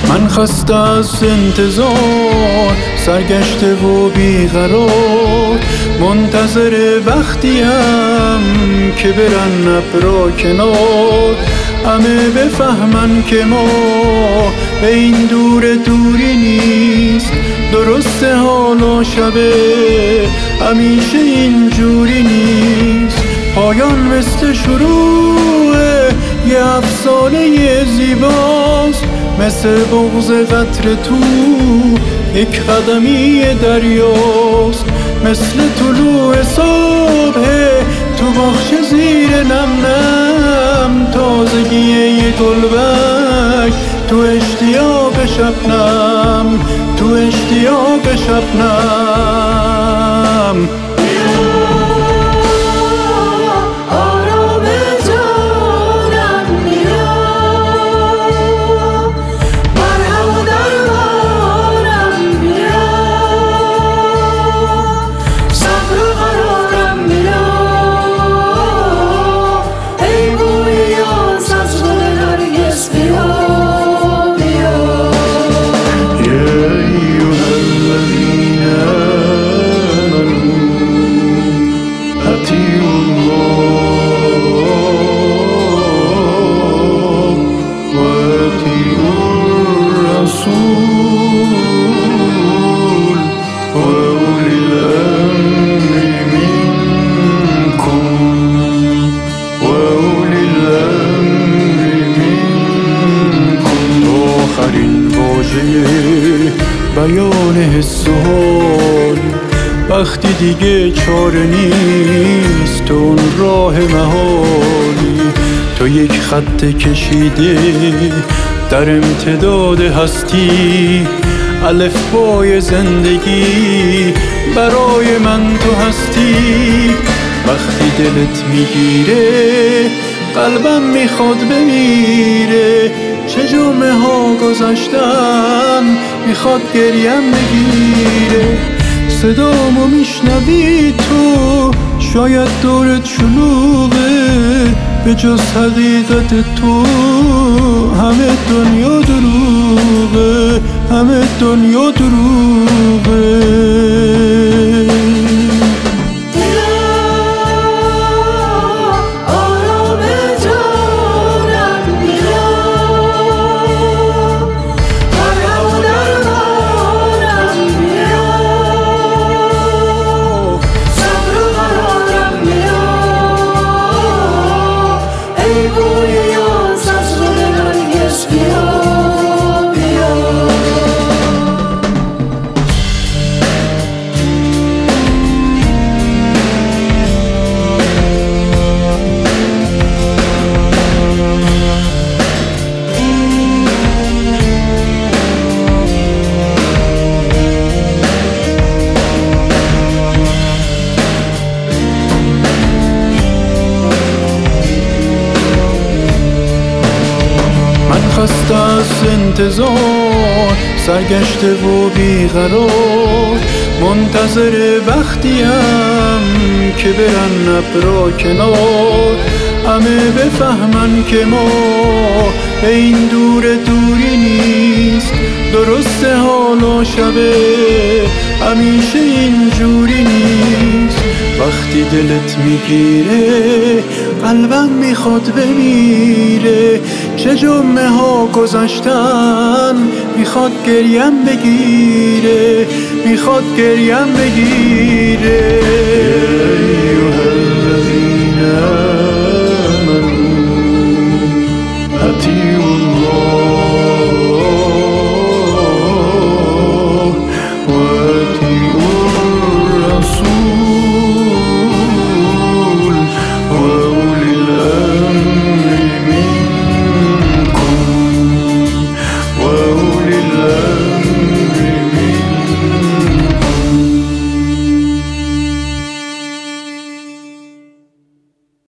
من خسته از انتظار، سرگشته و بیقرار، منتظر وقتیم که برن ابرا کنار. همه بفهمن که ما به این دوری نیست، درسته حالا شبه همیشه اینجوری نیست. پایان مثل شروع یه افسانه زیباست، مثل بغض قطره تو یک قدمی دریاست، مثل طلوع صبح تو باغچه زیر نم نم، تازگی یه گلبرگ تو اشتیاق شبنم، تو اشتیاق شبنم. بیان حس و حال وقتی دیگه چاره نیست، تو اون راه محالی، تو یک خط کشیده در امتداد هستی، الفبای زندگی برای من تو هستی. وقتی دلت میگیره قلبم میخواد بمیره، چه جمعه ها گذشتن میخواد گریم بگیره. صدامو میشنوی تو، شاید دورت شلوغه، به جز حقیقت تو همه دنیا دروغه، همه دنیا دروغه. خسته از انتظار، سرگشته و بیقرار، منتظر وقتیم که برن ابرا کنار. همه بفهمن که ما به این دوری نیست، درسته حالا شبه همیشه اینجوری نیست. وقتی دلت میگیره قلبم میخواد بمیره، چه جمعه ها گذشتن میخواد گریم بگیره، میخواد گریم بگیره.